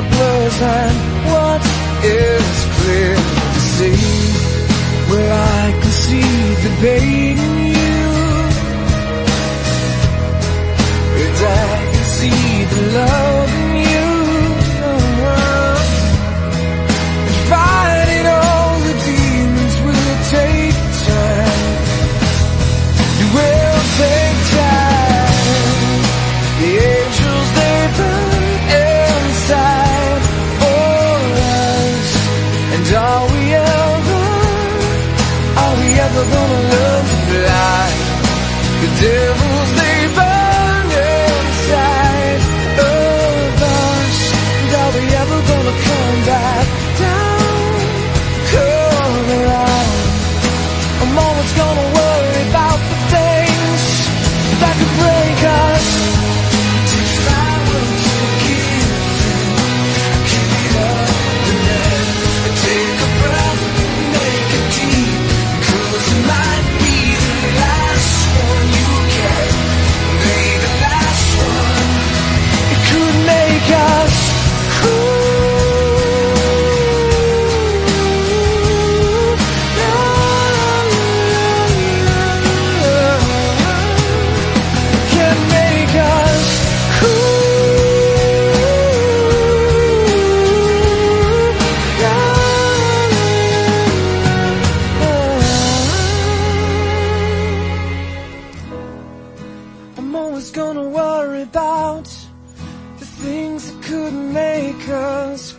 blurs and what is clear to see, where I can see the pain in you, and I can see the love in you, and fighting all the demons will take time. It will take time. The angels, they burn inside for us. And are we ever gonna learn to fly? The devils, they burn inside of us. And are we ever gonna come back down? Come around. I'm always gonna worry about the things that could break us. If I were to give it up and then take a breath, make it deep, 'cause it might be the last one you get, be the last one. It could make us cool. I'm always gonna worry about the things that could make us